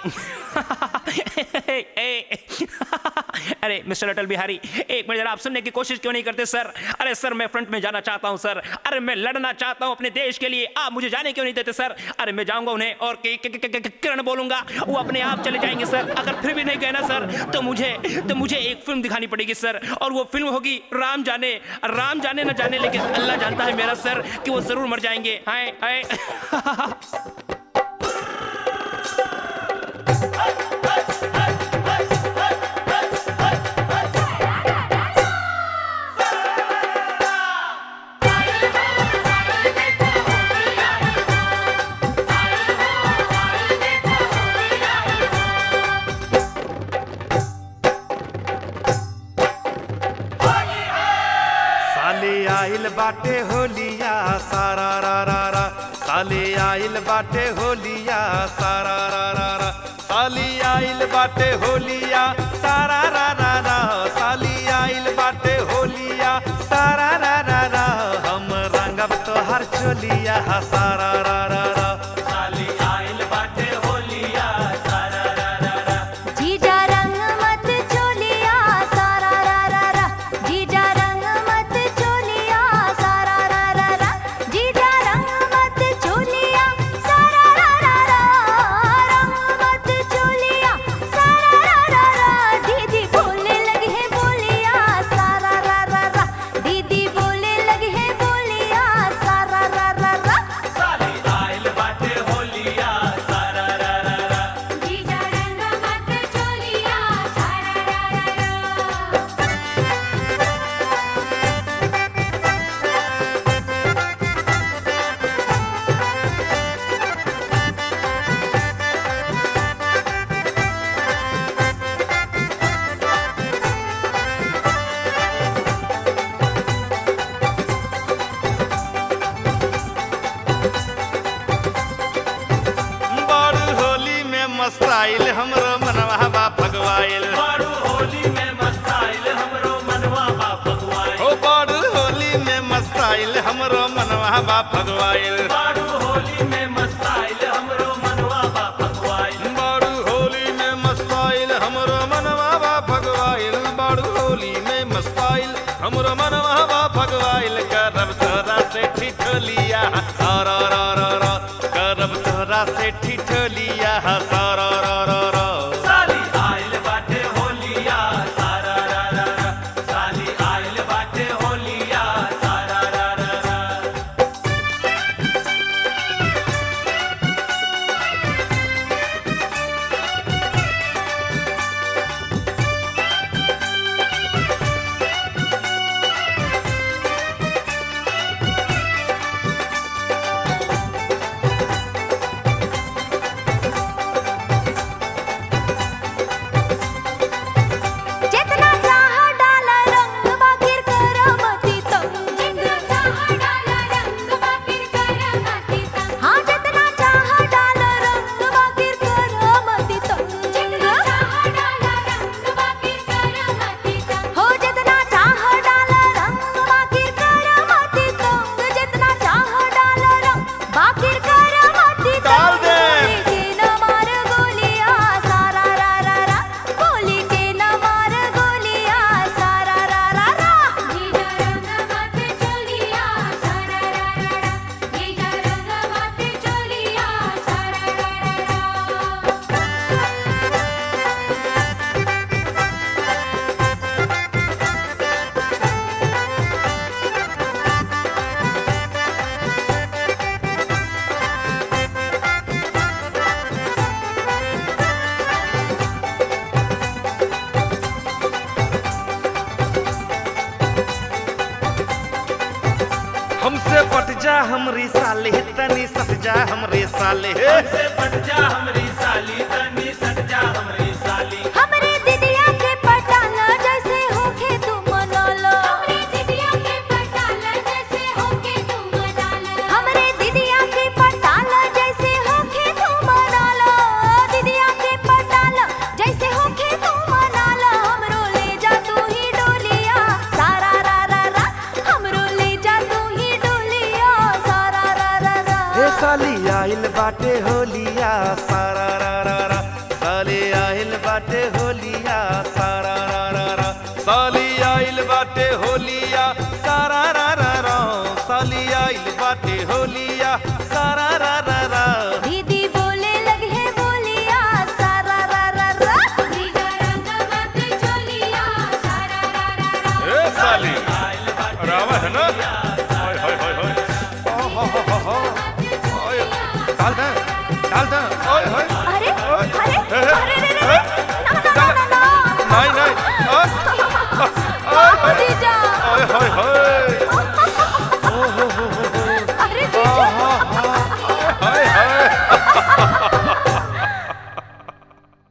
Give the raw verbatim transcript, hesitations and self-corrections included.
अरे मिस्टर अटल बिहारी, एक मिनट जरा आप सुनने की कोशिश क्यों नहीं करते सर? अरे सर मैं फ्रंट में जाना चाहता हूं सर। अरे मैं लड़ना चाहता हूं अपने देश के लिए, आप मुझे जाने क्यों नहीं देते सर? अरे मैं जाऊंगा उन्हें और किरण बोलूंगा, वो अपने आप चले जाएंगे सर। अगर फिर भी नहीं गए ना सर तो मुझे तो मुझे एक फिल्म दिखानी पड़ेगी सर, और वो फिल्म होगी राम जाने राम जाने न जाने, लेकिन अल्लाह जानता है मेरा सर कि वो जरूर मर जाएंगे। हाय हाय। आइल बाटे होलिया सारा रा रा रा, साले आइल बाटे होलिया सारा रा रा रा, साली आइल बाटे होलिया सारा रा रा रा, साली आइल बाटे होलिया सारा रा रा रा, हम रंगब तोहर चोलिया सारा रा रा रा। साली आइल बाटे होलिया सारा रा रा रा, जीजा रंग मत चोलिया सारा रा रा रा, जीजा रंग मत चोलिया सारा रा रा रा, जीजा रंग मत चोलिया सारा रा रा रा, रंग मत चोलिया सारा रा रा रा, दीदी बोलने लगी है बोलिया सारा रा रा रा, दीदी बोलने लगी है बोलिया सारा रा रा रा। साली आइल बाटे होलिया सारा रा रा रा, जीजा रंग मत चोलिया सारा रा रा रा। बारू होली में मस्ताइल हमरो मनवा बा फगवाइल, बारू होली में मस्ताइल हमरो मनवा बा फगवाइल, हो बारू होली में मस्ताइल हमरो मनवा बा फगवाइल, बारू होली में मस्ताइल हमरो मनवा बा फगवाइल, बारू होली में मस्ताइल हमरो मनवा बा फगवाइल, बारू होली में मस्ताइल हमरो मनवा बा फगवाइल, करब तोरा से ठिठोलिया सारा रा रा रा, करब तोरा से ठिठोलिया सारा रा रा रा। साली आइल बाटे होलिया सारा रा रा रा, साली आइल बाटे होलिया सारा रा रा रा। जितना चाह डाला रंग बाकिर कर मती तंग, जितना चाह डाला रंग बाकिर कर मती तंग, हाँ जितना चाह डाला रंग बाकिर कर मती तंग, जितना चाह डाला रंग बाकिर कर मती तंग, हो जितना चाह डाला रंग बाकिर कर मती तंग, जितना चाह डाला रंग बाकिर कर मती डाल तंग, दे। बोली के न मार गोलियां सारा रा रा रा, बोली के न मार गोलियां सारा रा रा रा। जीजा रंग मत चोलिया सारा रा रा रा, जीजा रंग मत चोलिया सारा रा रा हमसे पट जा हमरी साली तनी सट जा हमरे साले, हमसे पट जा हमरी साली तनी सट जा हमरी साली, हमरे दिदिया के पटाला जैसे होके तू मना लो, हमरे दिदिया के पटाला जैसे होके तू मना लो, हमरे दिदिया के पटाला जैसे होके तू मना लो, दिदिया के पटाला जैसे होके तू मना लो, हमरो ले जा तू ही डोलिया सारा रा रा रा, हमरो ले जा तू ही डोलिया सारा रा रा रा। हे साली आइल बाटे होलिया सारा रा बाटे होलिया सारा रा रा रा साली आइल बाटे होलिया सारा रा रा रा साली आइल बाटे होलिया सारा रा रा रा दीदी बोले लगे बोलिया सारा रा रा रा भीगा रंग मत चोलिया सारा रा रा रा ए साली रावा है ना हाय हाय हाय हाय ओ हो हो हो हो ओए डाल दे